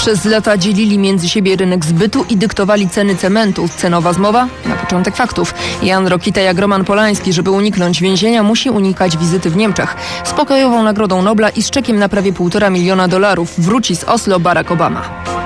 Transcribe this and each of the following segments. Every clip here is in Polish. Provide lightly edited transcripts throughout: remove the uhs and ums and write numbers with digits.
Przez lata dzielili między siebie rynek zbytu i dyktowali ceny cementu. Cenowa zmowa? Na początek faktów. Jan Rokita, jak Roman Polański, żeby uniknąć więzienia, musi unikać wizyty w Niemczech. Z pokojową nagrodą Nobla i z czekiem na prawie $1,5 miliona wróci z Oslo Barack Obama.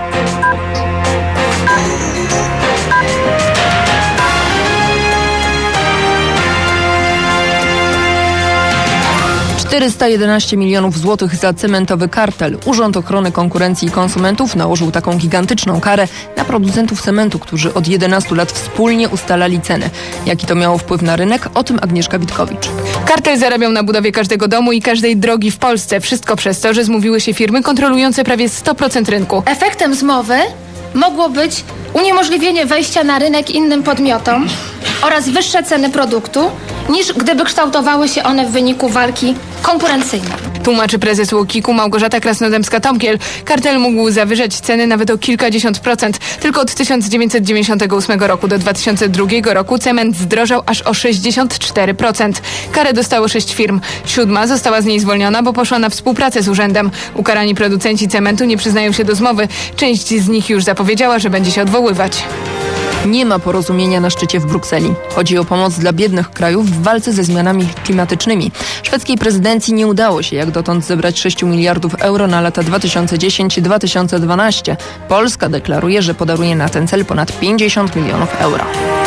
$411 milionów za cementowy kartel. Urząd Ochrony Konkurencji i Konsumentów nałożył taką gigantyczną karę na producentów cementu, którzy od 11 lat wspólnie ustalali ceny. Jaki to miało wpływ na rynek? O tym Agnieszka Witkowicz. Kartel zarabiał na budowie każdego domu i każdej drogi w Polsce. Wszystko przez to, że zmówiły się firmy kontrolujące prawie 100% rynku. Efektem zmowy mogło być uniemożliwienie wejścia na rynek innym podmiotom oraz wyższe ceny produktu, niż gdyby kształtowały się one w wyniku walki konkurencyjnej. Tłumaczy prezes UOKiK-u Małgorzata Krasnodębska-Tomkiel. Kartel mógł zawyżać ceny nawet o kilkadziesiąt procent. Tylko od 1998 roku do 2002 roku cement zdrożał aż o 64%. Karę dostało 6 firm. 7 została z niej zwolniona, bo poszła na współpracę z urzędem. Ukarani producenci cementu nie przyznają się do zmowy. Część z nich już zapowiedziała, że będzie się odwoływać. Nie ma porozumienia na szczycie w Brukseli. Chodzi o pomoc dla biednych krajów w walce ze zmianami klimatycznymi. Szwedzkiej prezydencji nie udało się jak dotąd zebrać 6 miliardów euro na lata 2010-2012. Polska deklaruje, że podaruje na ten cel ponad 50 milionów euro.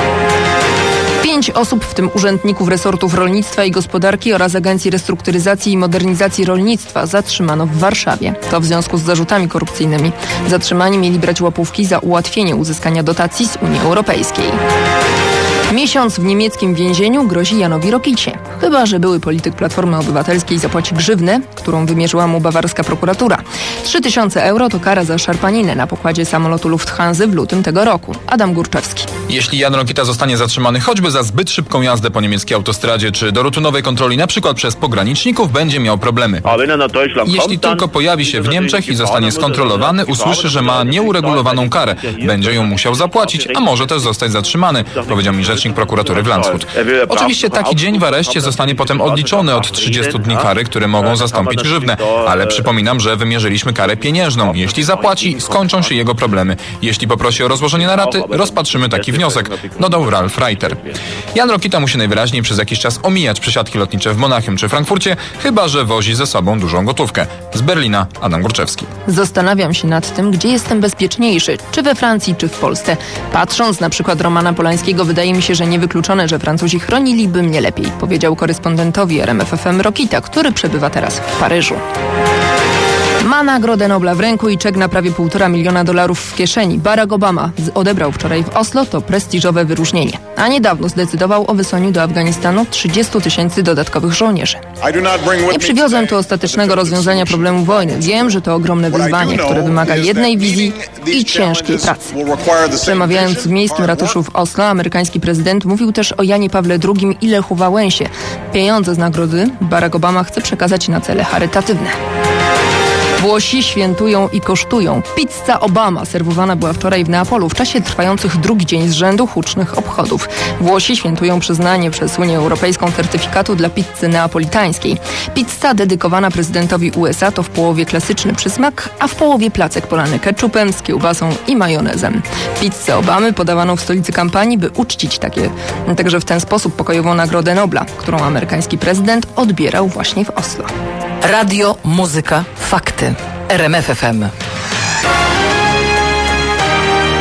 5 osób, w tym urzędników resortów rolnictwa i gospodarki oraz Agencji Restrukturyzacji i Modernizacji Rolnictwa, zatrzymano w Warszawie. To w związku z zarzutami korupcyjnymi. Zatrzymani mieli brać łapówki za ułatwienie uzyskania dotacji z Unii Europejskiej. Miesiąc w niemieckim więzieniu grozi Janowi Rokicie. Chyba że były polityk Platformy Obywatelskiej zapłaci grzywnę, którą wymierzyła mu bawarska prokuratura. 3000 euro to kara za szarpaninę na pokładzie samolotu Lufthansa w lutym tego roku. Adam Górczewski. Jeśli Jan Rokita zostanie zatrzymany choćby za zbyt szybką jazdę po niemieckiej autostradzie czy do rutynowej kontroli np. przez pograniczników, będzie miał problemy. Jeśli tylko pojawi się w Niemczech i zostanie skontrolowany, usłyszy, że ma nieuregulowaną karę. Będzie ją musiał zapłacić, a może też zostać zatrzymany, powiedział mi rzecznik prokuratury w Landshut. Oczywiście taki dzień w areszcie zostanie potem odliczony od 30 dni kary, które mogą zastąpić grzywnę. Ale przypominam, że wymierzyliśmy karę pieniężną. Jeśli zapłaci, skończą się jego problemy. Jeśli poprosi o rozłożenie na raty, rozpatrzymy taki wniosek, dodał Ralf Reiter. Jan Rokita musi najwyraźniej przez jakiś czas omijać przesiadki lotnicze w Monachium czy Frankfurcie, chyba że wozi ze sobą dużą gotówkę. Z Berlina Adam Górczewski. Zastanawiam się nad tym, gdzie jestem bezpieczniejszy, czy we Francji, czy w Polsce. Patrząc na przykład Romana Polańskiego, wydaje mi się, że niewykluczone, że Francuzi chroniliby mnie lepiej, powiedział korespondentowi RMF FM Rokita, który przebywa teraz w Paryżu. Ma Nagrodę Nobla w ręku i czek na prawie $1,5 miliona w kieszeni. Barack Obama odebrał wczoraj w Oslo to prestiżowe wyróżnienie. A niedawno zdecydował o wysłaniu do Afganistanu 30 000 dodatkowych żołnierzy. Nie przywiozłem tu ostatecznego rozwiązania problemu wojny. Wiem, że to ogromne wyzwanie, które wymaga jednej wizji i ciężkiej pracy. Przemawiając w miejskim ratuszu w Oslo, amerykański prezydent mówił też o Janie Pawle II i Lechu Wałęsie. Pieniądze z nagrody Barack Obama chce przekazać na cele charytatywne. Włosi świętują i kosztują. Pizza Obama serwowana była wczoraj w Neapolu w czasie trwających drugi dzień z rzędu hucznych obchodów. Włosi świętują przyznanie przez Unię Europejską certyfikatu dla pizzy neapolitańskiej. Pizza dedykowana prezydentowi USA to w połowie klasyczny przysmak, a w połowie placek polany ketchupem z kiełbasą i majonezem. Pizzę Obamy podawano w stolicy kampanii, by uczcić także w ten sposób pokojową Nagrodę Nobla, którą amerykański prezydent odbierał właśnie w Oslo. Radio, muzyka, fakty. RMF FM.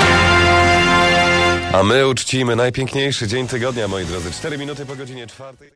A my uczcimy najpiękniejszy dzień tygodnia, moi drodzy. 4 minuty po godzinie 4.